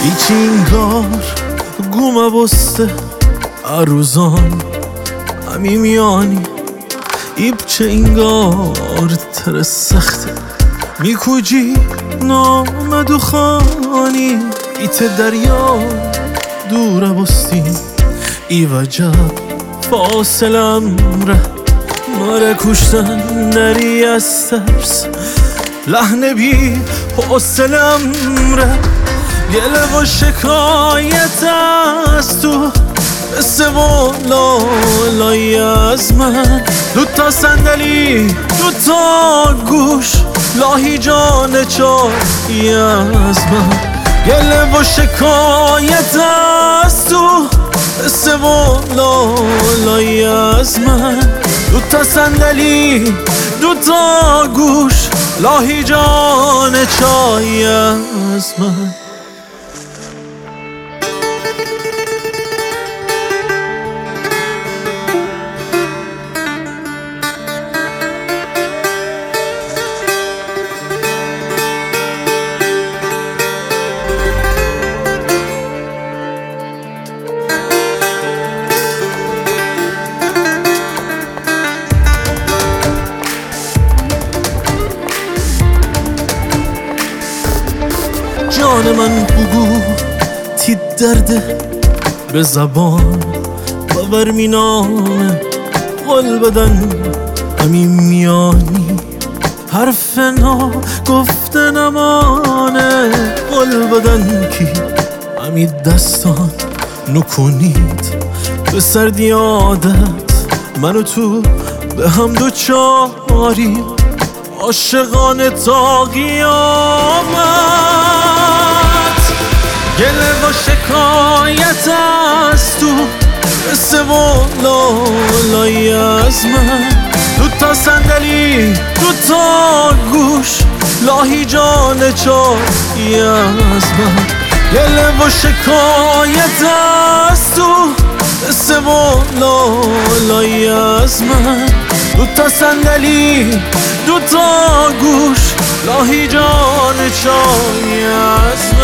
İçingar guma boste aruzan همی میانی ایبچه انگار تر سخته میکوجی نامد و خانی ایت دریا دوره بستی ای وجب فاصلم ره ماره کشتن نری از ترس لحن بی حوصلم ره گله و شکایت از تو قصه و لالایی از من دوتا صندلی دوتا گوش لاهی جان چایی از من گله و شکایت از تو قصه و لالایی از من دوتا صندلی دوتا گوش لاهی جان چایی از من جان من بگو تی درده به زبان باور مینامه قل بدن همی میانی حرف نا گفته نمانه قل بدن کی همی دستان نکنید به سردی عادت منو تو به هم دو چاری عاشقانه تا قیامت گله و شکایت از تو قصه و لالایی از من دوتا صندلی دوتا گوش لاهی جان چایی از من گله و شکایت از تو قصه و لالایی از من دوتا صندلی دوتا گوش لاهی جان چایی از من